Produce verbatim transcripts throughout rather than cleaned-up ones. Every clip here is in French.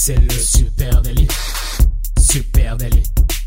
C'est le super délit. Super délit.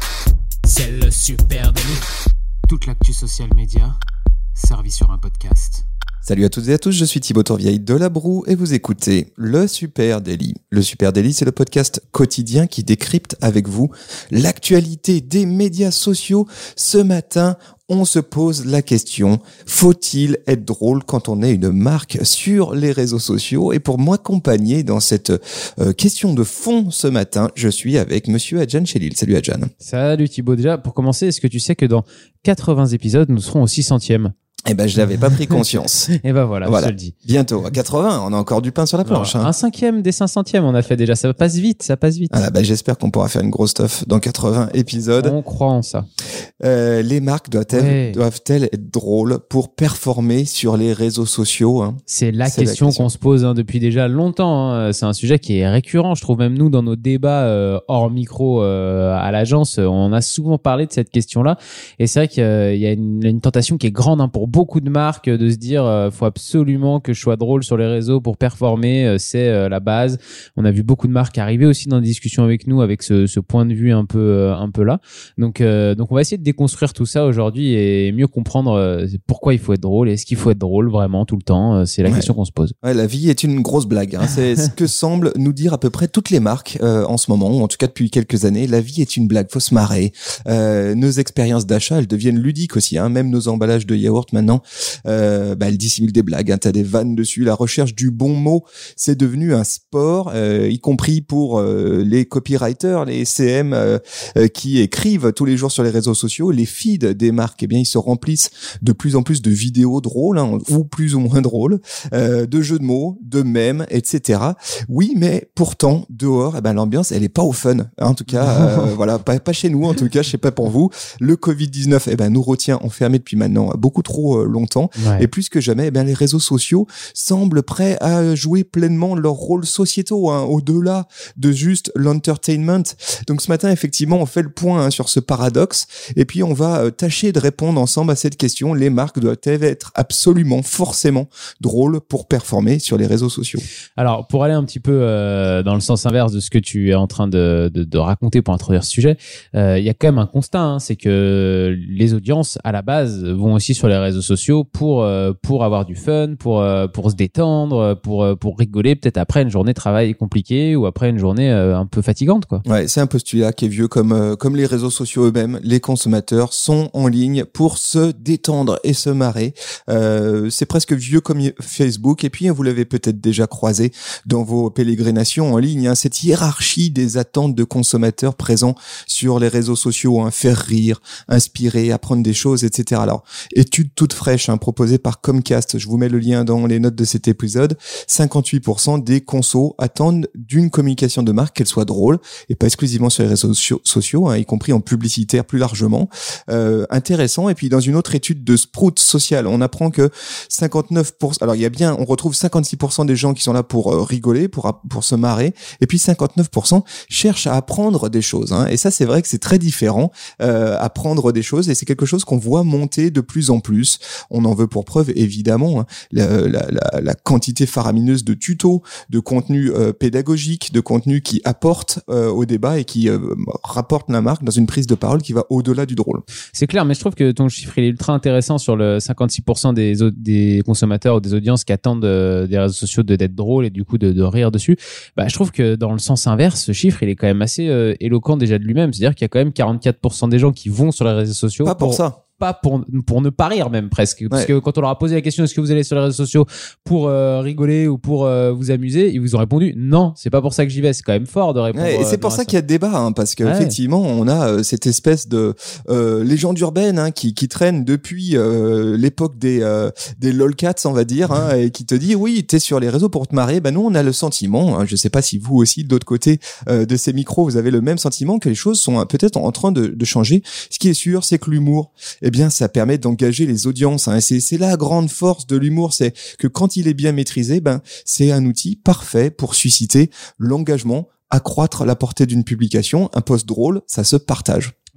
C'est le super délit. Toute l'actu social média servie sur un podcast. Salut à toutes et à tous, je suis Thibaut Tourvieille de La Broue et vous écoutez Le Super Daily. Le Super Daily, c'est le podcast quotidien qui décrypte avec vous l'actualité des médias sociaux. Ce matin, on se pose la question, faut-il être drôle quand on est une marque sur les réseaux sociaux? Et pour m'accompagner dans cette euh, question de fond ce matin, je suis avec monsieur Adjan Chélil. Salut Adjan. Salut Thibaut. Déjà, pour commencer, est-ce que tu sais que dans quatre-vingts épisodes, nous serons au six centième? Eh ben, je l'avais pas pris conscience. Et ben voilà, voilà, je te le dis. Bientôt, à quatre-vingts, on a encore du pain sur la planche. Alors, hein. Un cinquième des cinq centièmes, on a fait déjà. Ça passe vite, ça passe vite. Ah, ben, j'espère qu'on pourra faire une grosse stuff dans quatre-vingts épisodes. On croit en ça. Euh, les marques doivent-elles, ouais. doivent-elles être drôles pour performer sur les réseaux sociaux, hein? C'est, la, C'est question la question qu'on se pose hein, depuis déjà longtemps. Hein. C'est un sujet qui est récurrent. Je trouve même nous, dans nos débats euh, hors micro euh, à l'agence, on a souvent parlé de cette question-là. Et c'est vrai qu'il y a une, une tentation qui est grande hein, pour beaucoup de marques de se dire euh, faut absolument que je sois drôle sur les réseaux pour performer, euh, c'est euh, la base. On a vu beaucoup de marques arriver aussi dans des discussions avec nous avec ce, ce point de vue un peu euh, un peu là. Donc euh, donc on va essayer de déconstruire tout ça aujourd'hui et mieux comprendre euh, pourquoi il faut être drôle. Est-ce qu'il faut être drôle vraiment tout le temps? euh, C'est la ouais. question qu'on se pose. Ouais, la vie est une grosse blague. Hein. C'est ce que semblent nous dire à peu près toutes les marques euh, en ce moment, ou en tout cas depuis quelques années. La vie est une blague, faut se marrer. Euh, nos expériences d'achat, elles deviennent ludiques aussi. Hein. Même nos emballages de yaourt maintenant. Euh, Euh, bah, elle dissimule des blagues, hein, t'as des vannes dessus. La recherche du bon mot, c'est devenu un sport, euh, y compris pour euh, les copywriters, les C M euh, euh, qui écrivent tous les jours sur les réseaux sociaux. Les feeds des marques, eh bien, ils se remplissent de plus en plus de vidéos drôles, hein, ou plus ou moins drôles, euh, de jeux de mots, de mèmes, et cetera. Oui, mais pourtant, dehors, eh ben, l'ambiance, elle est pas au fun. Hein, en tout cas, euh, voilà, pas, pas chez nous, en tout cas, je sais pas pour vous. Le covid dix-neuf, eh ben, nous retient enfermés depuis maintenant beaucoup trop euh, longtemps. Ouais. Et plus que jamais, eh bien, les réseaux sociaux semblent prêts à jouer pleinement leur rôle sociétaux, hein, au-delà de juste l'entertainment. Donc ce matin, effectivement, on fait le point hein, sur ce paradoxe, et puis on va euh, tâcher de répondre ensemble à cette question. Les marques doivent-elles être absolument, forcément drôles pour performer sur les réseaux sociaux? Alors, pour aller un petit peu euh, dans le sens inverse de ce que tu es en train de, de, de raconter pour introduire ce sujet, euh, il y a quand même un constat, hein, c'est que les audiences, à la base, vont aussi sur les réseaux sociaux pour euh, pour avoir du fun, pour euh, pour se détendre, pour euh, pour rigoler, peut-être après une journée de travail compliquée ou après une journée euh, un peu fatigante, quoi. Ouais, c'est un postulat qui est vieux comme euh, comme les réseaux sociaux eux-mêmes. Les consommateurs sont en ligne pour se détendre et se marrer. Euh, c'est presque vieux comme Facebook. Et puis vous l'avez peut-être déjà croisé dans vos pérégrinations en ligne, hein, cette hiérarchie des attentes de consommateurs présents sur les réseaux sociaux, hein, faire rire, inspirer, apprendre des choses, et cetera. Alors, étude toute fraîche hein, proposée par Comcast, je vous mets le lien dans les notes de cet épisode, cinquante-huit pour cent des consos attendent d'une communication de marque qu'elle soit drôle, et pas exclusivement sur les réseaux sociaux, hein, y compris en publicitaire plus largement. Euh, intéressant. Et puis dans une autre étude de Sprout Social, on apprend que cinquante-neuf pour cent, alors il y a bien, on retrouve cinquante-six pour cent des gens qui sont là pour euh, rigoler, pour pour se marrer, et puis cinquante-neuf pour cent cherchent à apprendre des choses. Hein, et ça, c'est vrai que c'est très différent, euh, apprendre des choses, et c'est quelque chose qu'on voit monter de plus en plus. On en veut pour preuve, évidemment, hein, la, la, la, la quantité faramineuse de tutos, de contenus euh, pédagogiques, de contenus qui apportent euh, au débat et qui euh, rapportent la marque dans une prise de parole qui va au-delà du drôle. C'est clair, mais je trouve que ton chiffre il est ultra intéressant sur le cinquante-six pour cent des, des consommateurs ou des audiences qui attendent euh, des réseaux sociaux de d'être drôles et du coup de, de rire dessus. Bah, je trouve que dans le sens inverse, ce chiffre il est quand même assez euh, éloquent déjà de lui-même. C'est-à-dire qu'il y a quand même quarante-quatre pour cent des gens qui vont sur les réseaux sociaux. Pas pour, pour ça. Pas pour pour ne pas rire même presque, parce ouais. que quand on leur a posé la question est-ce que vous allez sur les réseaux sociaux pour euh, rigoler ou pour euh, vous amuser, ils vous ont répondu non, c'est pas pour ça que j'y vais. C'est quand même fort de répondre. Ouais, et c'est pour ça, ça qu'il y a débat, hein, parce que ouais. effectivement on a euh, cette espèce de euh, légende urbaine hein, qui qui traîne depuis euh, l'époque des euh, des lolcats on va dire, hein, et qui te dit oui t'es sur les réseaux pour te marrer. Ben nous on a le sentiment, hein, je sais pas si vous aussi de l'autre côté euh, de ces micros vous avez le même sentiment que les choses sont peut-être en train de, de changer. Ce qui est sûr c'est que l'humour eh bien, ça permet d'engager les audiences. Hein. C'est, c'est la grande force de l'humour, c'est que quand il est bien maîtrisé, ben, c'est un outil parfait pour susciter l'engagement, accroître la portée d'une publication. Un post drôle, ça se partage.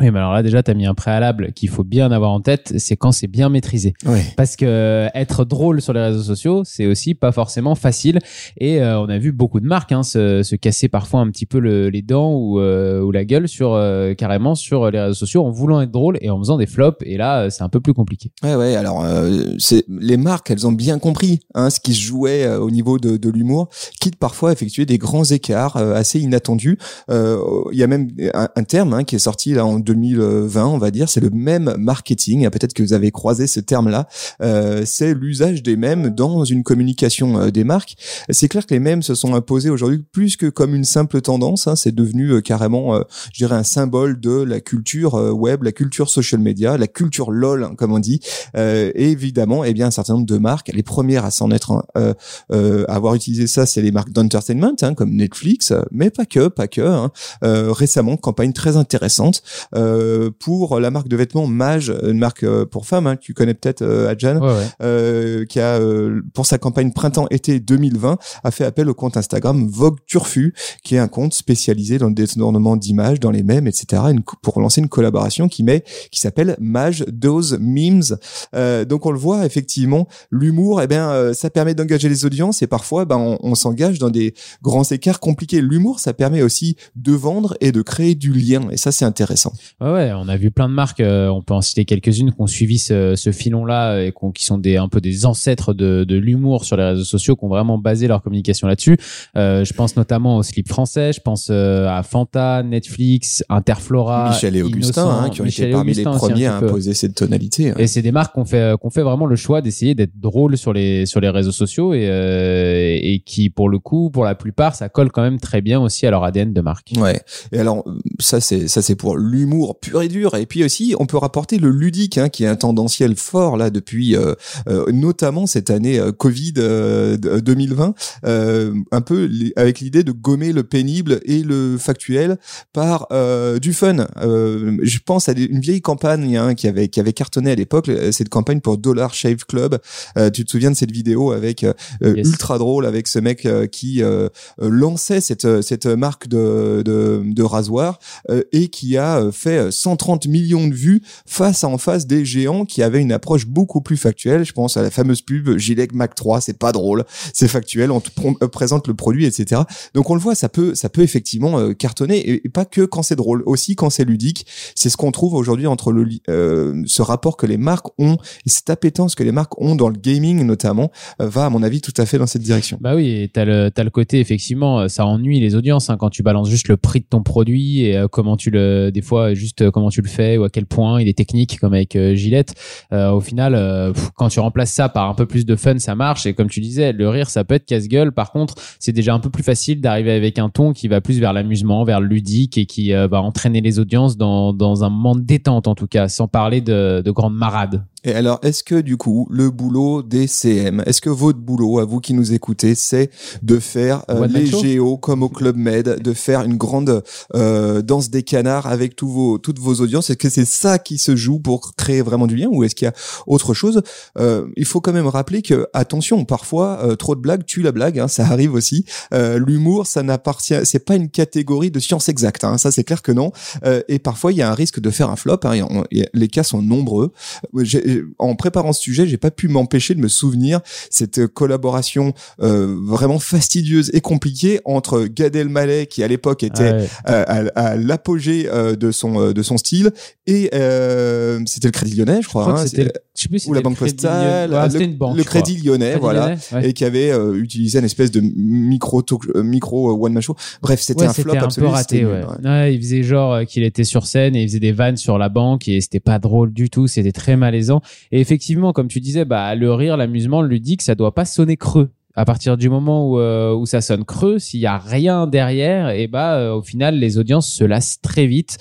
Oui, mais alors là, déjà, t'as mis un préalable qu'il faut bien avoir en tête, c'est quand c'est bien maîtrisé. Ouais. Parce que être drôle sur les réseaux sociaux, c'est aussi pas forcément facile. Et euh, on a vu beaucoup de marques hein, se, se casser parfois un petit peu le, les dents ou, euh, ou la gueule sur euh, carrément sur les réseaux sociaux en voulant être drôle et en faisant des flops. Et là, c'est un peu plus compliqué. Ouais, ouais. Alors, euh, c'est les marques, elles ont bien compris hein, ce qui se jouait euh, au niveau de, de l'humour, quitte parfois à effectuer des grands écarts euh, assez inattendus. Euh, il y a même un, un terme hein, qui est sorti là en deux mille vingt, on va dire, c'est le mème marketing. Peut-être que vous avez croisé ce terme-là. Euh, c'est l'usage des mèmes dans une communication euh, des marques. C'est clair que les mèmes se sont imposés aujourd'hui plus que comme une simple tendance. Hein, c'est devenu euh, carrément, euh, je dirais, un symbole de la culture euh, web, la culture social media, la culture lol, hein, comme on dit. Euh, et évidemment, eh bien, un certain nombre de marques, les premières à s'en être, hein, euh, euh, à avoir utilisé ça, c'est les marques d'entertainment, hein, comme Netflix, mais pas que, pas que. Hein. Euh, récemment, campagne très intéressante. Euh, pour la marque de vêtements Mage, une marque euh, pour femmes, hein, que tu connais peut-être, euh, Adjan, Ouais, ouais. euh, qui a, euh, pour sa campagne printemps-été deux mille vingt, a fait appel au compte Instagram Vogue Turfu, qui est un compte spécialisé dans le détournement d'images, dans les mèmes, et cetera, une, pour lancer une collaboration qui met, qui s'appelle Mage Those Memes. Euh, donc on le voit, effectivement, l'humour, eh ben, euh, ça permet d'engager les audiences et parfois, ben, on, on s'engage dans des grands écarts compliqués. L'humour, ça permet aussi de vendre et de créer du lien, et ça, c'est intéressant. Ouais, ouais, on a vu plein de marques, euh, on peut en citer quelques-unes qui ont suivi ce, ce filon-là et qui, ont, qui sont des, un peu des ancêtres de, de l'humour sur les réseaux sociaux, qui ont vraiment basé leur communication là-dessus. Euh, je pense notamment au Slip français, je pense euh, à Fanta, Netflix, Interflora, Michel et Augustin, hein, qui ont Michel été parmi Augustin les premiers à peu. imposer cette tonalité. Hein. Et c'est des marques qu'on fait, qu'on fait vraiment le choix d'essayer d'être drôle sur les, sur les réseaux sociaux et, euh, et qui, pour le coup, pour la plupart, ça colle quand même très bien aussi à leur A D N de marque. Ouais. Et alors, ça, c'est, ça, c'est pour l'humour pur et dur. Et puis aussi, on peut rapporter le ludique, hein, qui est un tendanciel fort, là, depuis, euh, euh, notamment cette année euh, Covid euh, deux mille vingt, euh, un peu li- avec l'idée de gommer le pénible et le factuel par euh, du fun. Euh, je pense à des, une vieille campagne hein, qui avait qui avait cartonné à l'époque, cette campagne pour Dollar Shave Club. Euh, tu te souviens de cette vidéo avec euh, yes. ultra drôle avec ce mec euh, qui euh, lançait cette cette marque de de, de rasoir euh, et qui a fait cent trente millions de vues face à en face des géants qui avaient une approche beaucoup plus factuelle. Je pense à la fameuse pub Gillette Mac trois, c'est pas drôle, c'est factuel, on te pr- présente le produit, et cetera. Donc on le voit, ça peut ça peut effectivement euh, cartonner et, et pas que quand c'est drôle, aussi quand c'est ludique. C'est ce qu'on trouve aujourd'hui entre le euh, ce rapport que les marques ont et cette appétence que les marques ont dans le gaming notamment euh, va à mon avis tout à fait dans cette direction. Bah oui, et t'as le t'as le côté effectivement, ça ennuie les audiences hein, quand tu balances juste le prix de ton produit et euh, comment tu le des fois juste euh, comment tu le fais ou à quel point il est technique comme avec euh, Gillette. Euh, au final, euh, pff, quand tu remplaces ça par un peu plus de fun, ça marche. Et comme tu disais, le rire, ça peut être casse-gueule. Par contre, c'est déjà un peu plus facile d'arriver avec un ton qui va plus vers l'amusement, vers le ludique et qui euh, va entraîner les audiences dans dans un moment de détente en tout cas, sans parler de, de grandes marades. Et alors, est-ce que du coup, le boulot des C M, est-ce que votre boulot, à vous qui nous écoutez, c'est de faire euh, les géos comme au Club Med, de faire une grande euh, danse des canards avec tous vos, toutes vos audiences? Est-ce que c'est ça qui se joue pour créer vraiment du lien ou est-ce qu'il y a autre chose? euh, Il faut quand même rappeler que, attention, parfois, euh, trop de blagues tue la blague, hein, ça arrive aussi. Euh, l'humour, ça n'appartient, c'est pas une catégorie de science exacte, hein, ça c'est clair que non. Euh, et parfois, il y a un risque de faire un flop, hein, et on, et les cas sont nombreux. J'ai, en préparant ce sujet, j'ai pas pu m'empêcher de me souvenir cette collaboration euh, vraiment fastidieuse et compliquée entre Gad Elmaleh, qui à l'époque était ah ouais. à, à, à l'apogée euh, de son de son style, et euh, c'était le Crédit Lyonnais, je crois, je crois hein, que c'était, je sais plus si ou la Banque Postale, ouais, le, une banque, le Crédit Lyonnais, Crédit voilà, Lyonnais, ouais. et qui avait euh, utilisé une espèce de micro talk, euh, micro euh, one man show. Bref, c'était ouais, un c'était flop un absolu. Peu raté, ouais. Ouais. Ouais, il faisait genre euh, qu'il était sur scène et il faisait des vannes sur la banque et c'était pas drôle du tout, c'était très malaisant. Et effectivement, comme tu disais, bah le rire, l'amusement, le ludique, ça doit pas sonner creux. À partir du moment où euh, où ça sonne creux, s'il y a rien derrière, et bah euh, au final les audiences se lassent très vite.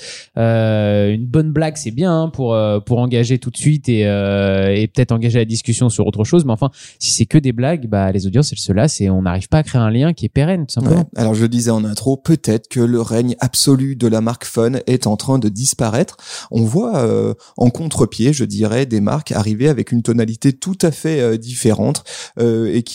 Euh, une bonne blague c'est bien hein, pour euh, pour engager tout de suite et euh, et peut-être engager la discussion sur autre chose. Mais enfin, si c'est que des blagues, bah les audiences elles se lassent et on n'arrive pas à créer un lien qui est pérenne tout simplement. Ouais. Alors je le disais en intro, peut-être que le règne absolu de la marque fun est en train de disparaître. On voit euh, en contre-pied, je dirais, des marques arriver avec une tonalité tout à fait euh, différente euh, et qui arrêtent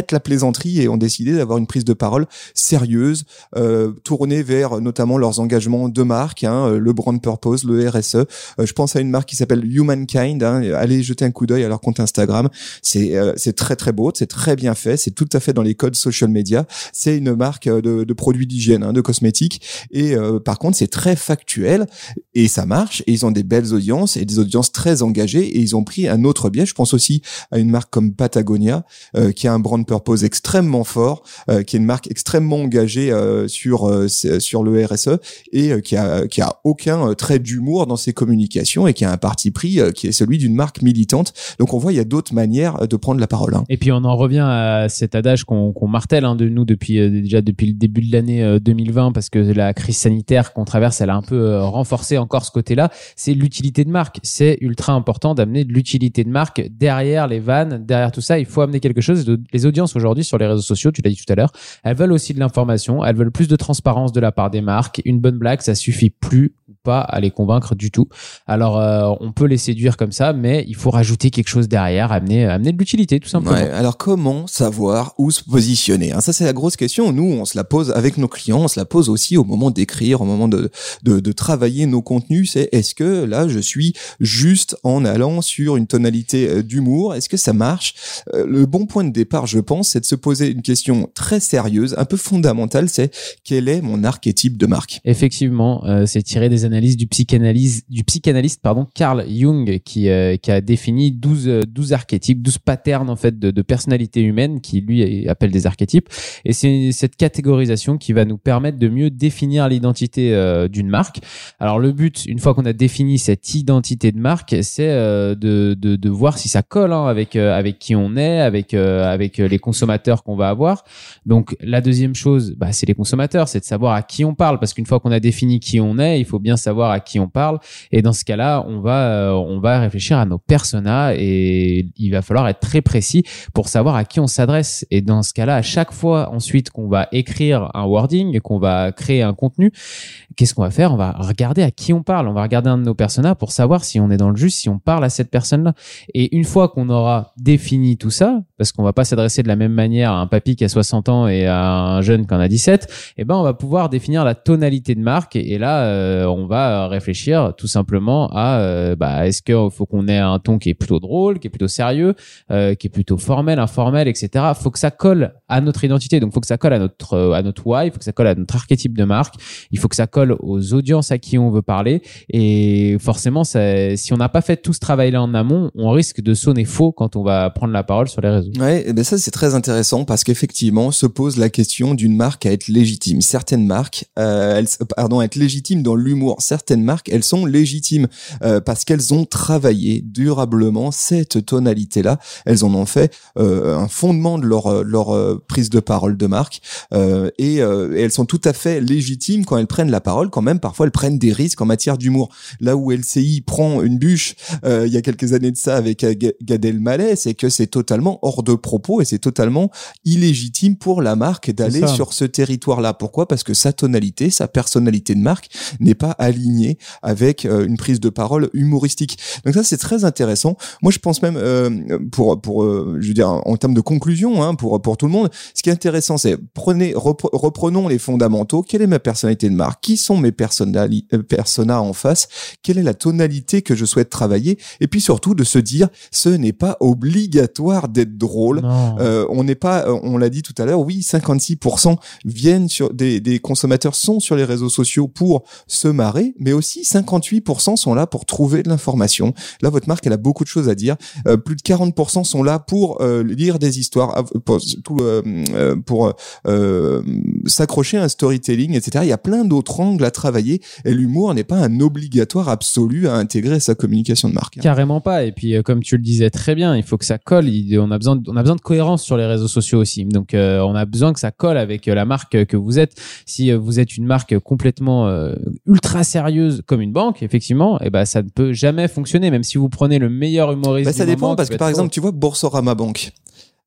arrêtent la plaisanterie et ont décidé d'avoir une prise de parole sérieuse, euh, tournée vers notamment leurs engagements de marque, hein, le brand purpose, le R S E. Euh, je pense à une marque qui s'appelle Humankind. Hein, allez jeter un coup d'œil à leur compte Instagram. C'est euh, c'est très très beau, c'est très bien fait, c'est tout à fait dans les codes social media. C'est une marque de, de produits d'hygiène, hein, de cosmétiques. Et euh, par contre, c'est très factuel et ça marche. Et ils ont des belles audiences et des audiences très engagées. Et ils ont pris un autre biais. Je pense aussi à une marque comme Patagonia, euh, qui a un brand purpose extrêmement fort, euh, qui est une marque extrêmement engagée euh, sur euh, sur le R S E et euh, qui a qui a aucun euh, trait d'humour dans ses communications et qui a un parti pris euh, qui est celui d'une marque militante. Donc on voit il y a d'autres manières de prendre la parole. Hein. Et puis on en revient à cet adage qu'on, qu'on martèle hein, de nous depuis euh, déjà depuis le début de l'année euh, deux mille vingt, parce que la crise sanitaire qu'on traverse, elle a un peu euh, renforcé encore ce côté-là. C'est l'utilité de marque. C'est ultra important d'amener de l'utilité de marque derrière les vannes, derrière tout ça. Il faut amener quelque chose. Les audiences aujourd'hui sur les réseaux sociaux, tu l'as dit tout à l'heure, elles veulent aussi de l'information, elles veulent plus de transparence de la part des marques. Une bonne blague, ça suffit plus ou pas à les convaincre du tout. Alors euh, on peut les séduire comme ça, mais il faut rajouter quelque chose derrière, amener amener de l'utilité tout simplement. Ouais, alors comment savoir où se positionner, hein? Ça c'est la grosse question. Nous on se la pose avec nos clients, on se la pose aussi au moment d'écrire, au moment de de, de travailler nos contenus. C'est est-ce que là je suis juste en allant sur une tonalité d'humour? Est-ce que ça marche? euh, Le bon point de départ, je pense, c'est de se poser une question très sérieuse, un peu fondamentale. C'est quel est mon archétype de marque? Effectivement, euh, c'est tiré des analyses du psychanalyse du psychanalyste pardon Carl Jung qui euh, qui a défini douze douze archétypes, douze patterns en fait de, de personnalité humaine qui lui appelle des archétypes, et c'est cette catégorisation qui va nous permettre de mieux définir l'identité euh, d'une marque. Alors le but, une fois qu'on a défini cette identité de marque, c'est euh, de, de de voir si ça colle hein, avec euh, avec qui on est, avec euh, avec les consommateurs qu'on va avoir. Donc la deuxième chose, bah c'est les consommateurs, c'est de savoir à qui on parle, parce qu'une fois qu'on a défini qui on est, il faut bien savoir à qui on parle. Et dans ce cas-là, on va euh, on va réfléchir à nos personas et il va falloir être très précis pour savoir à qui on s'adresse. Et dans ce cas-là, à chaque fois ensuite qu'on va écrire un wording, qu'on va créer un contenu, qu'est-ce qu'on va faire? On va regarder à qui on parle. On va regarder un de nos personas pour savoir si on est dans le juste, si on parle à cette personne-là. Et une fois qu'on aura défini tout ça, parce qu'on va pas s'adresser de la même manière à un papy qui a soixante ans et à un jeune qui en a dix-sept, eh ben on va pouvoir définir la tonalité de marque. Et là, euh, on va réfléchir tout simplement à euh, bah, est-ce qu'il faut qu'on ait un ton qui est plutôt drôle, qui est plutôt sérieux, euh, qui est plutôt formel, informel, et cetera. Faut que ça colle à notre identité. Donc, faut que ça colle à notre à notre why, il faut que ça colle à notre archétype de marque. Il faut que ça colle aux audiences à qui on veut parler. Et forcément, ça, si on n'a pas fait tout ce travail-là en amont, on risque de sonner faux quand on va prendre la parole sur les réseaux. Ouais, et ben ça c'est très intéressant parce qu'effectivement se pose la question d'une marque à être légitime. Certaines marques, euh, elles, pardon, à être légitimes dans l'humour. Certaines marques, elles sont légitimes euh, parce qu'elles ont travaillé durablement cette tonalité-là. Elles en ont fait euh, un fondement de leur leur euh, prise de parole de marque euh, et, euh, et elles sont tout à fait légitimes quand elles prennent la parole. Quand même, parfois elles prennent des risques en matière d'humour. Là où L C I prend une bûche euh, il y a quelques années de ça avec Gad Elmaleh, c'est que c'est totalement hors de propos et c'est totalement illégitime pour la marque d'aller sur ce territoire-là. Pourquoi? Parce que sa tonalité, sa personnalité de marque n'est pas alignée avec euh, une prise de parole humoristique. Donc ça, c'est très intéressant. Moi, je pense même euh, pour pour euh, je veux dire en termes de conclusion, hein, pour pour tout le monde, ce qui est intéressant, c'est prenez repre, reprenons les fondamentaux. Quelle est ma personnalité de marque? Qui sont mes personnali- euh, personas en face? Quelle est la tonalité que je souhaite travailler? Et puis surtout de se dire, ce n'est pas obligatoire d'être drôle. Euh, on n'est pas, on l'a dit tout à l'heure, oui, cinquante-six pour cent viennent sur des, des consommateurs sont sur les réseaux sociaux pour se marrer, mais aussi cinquante-huit pour cent sont là pour trouver de l'information. Là, votre marque, elle a beaucoup de choses à dire. Euh, plus de quarante pour cent sont là pour euh, lire des histoires, pour, tout, euh, pour euh, s'accrocher à un storytelling, et cetera. Il y a plein d'autres angles à travailler et l'humour n'est pas un obligatoire absolu à intégrer à sa communication de marque. Carrément pas. Et puis, euh, comme tu le disais très bien, il faut que ça colle. Il, on a besoin, de, on a besoin de cohérence sur les réseaux sociaux aussi. Donc, euh, on a besoin que ça colle avec euh, la marque que vous êtes. Si euh, vous êtes une marque complètement euh, ultra sérieuse comme une banque, effectivement, et ben ça ne peut jamais fonctionner. Même si vous prenez le meilleur humoriste. Bah, ça du dépend moment, parce que par exemple, tu vois Boursorama Banque.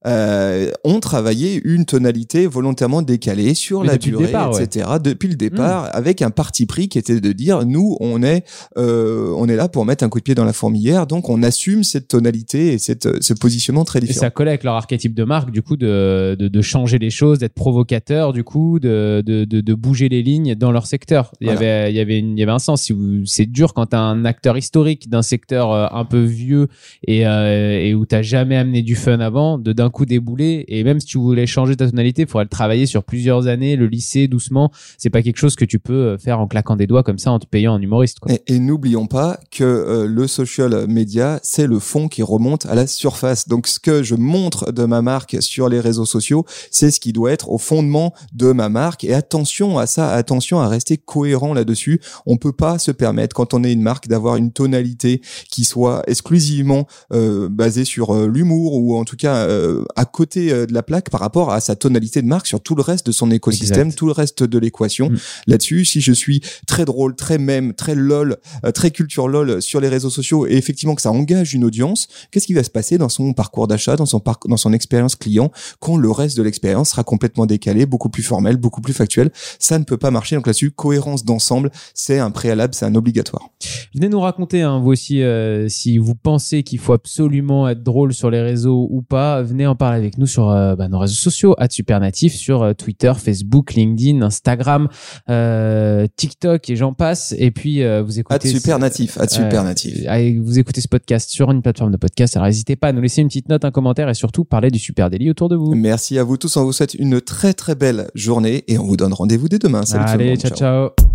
euh, ont travaillé une tonalité volontairement décalée sur Mais la depuis le durée, départ, et cetera. Depuis le départ, mmh. avec un parti pris qui était de dire nous, on est, euh, on est là pour mettre un coup de pied dans la fourmilière, donc on assume cette tonalité et cette, ce positionnement très différent. Et ça collait avec leur archétype de marque, du coup, de, de, de changer les choses, d'être provocateur, du coup, de, de, de, de bouger les lignes dans leur secteur. Il y voilà. avait, il y avait, une, il y avait un sens. Si vous, c'est dur quand t'as un acteur historique d'un secteur euh, un peu vieux et, euh, et où t'as jamais amené du fun avant, de d'un coup débouler. Et même si tu voulais changer ta tonalité, il faudrait le travailler sur plusieurs années, le lisser doucement. C'est pas quelque chose que tu peux faire en claquant des doigts comme ça en te payant un humoriste, quoi. Et, et n'oublions pas que euh, le social media, c'est le fond qui remonte à la surface. Donc ce que je montre de ma marque sur les réseaux sociaux, c'est ce qui doit être au fondement de ma marque. Et attention à ça, attention à rester cohérent là-dessus. On peut pas se permettre, quand on est une marque, d'avoir une tonalité qui soit exclusivement euh, basée sur euh, l'humour, ou en tout cas euh, à côté euh, de la plaque par rapport à sa tonalité de marque sur tout le reste de son écosystème, exact. Tout le reste de l'équation. Mmh. Là-dessus, si je suis très drôle, très mème, très lol, euh, très culture lol sur les réseaux sociaux, et effectivement que ça engage une audience, qu'est-ce qui va se passer dans son parcours d'achat, dans son parcours, dans son expérience client, quand le reste de l'expérience sera complètement décalé, beaucoup plus formel, beaucoup plus factuel? Ça ne peut pas marcher. Donc là-dessus, cohérence d'ensemble, c'est un préalable, c'est un obligatoire. Venez nous raconter, hein, vous aussi, euh, si vous pensez qu'il faut absolument être drôle sur les réseaux ou pas, venez en parler avec nous sur euh, bah, nos réseaux sociaux, arobase supernatif, sur euh, Twitter, Facebook, LinkedIn, Instagram, euh, TikTok et j'en passe. Et puis euh, vous écoutez arobase supernatif, arobase supernatif. Euh, vous écoutez ce podcast sur une plateforme de podcast. Alors n'hésitez pas à nous laisser une petite note, un commentaire et surtout parler du Super Daily autour de vous. Merci à vous tous. On vous souhaite une très très belle journée et on vous donne rendez-vous dès demain. Salut Allez, tout le monde. ciao ciao. ciao.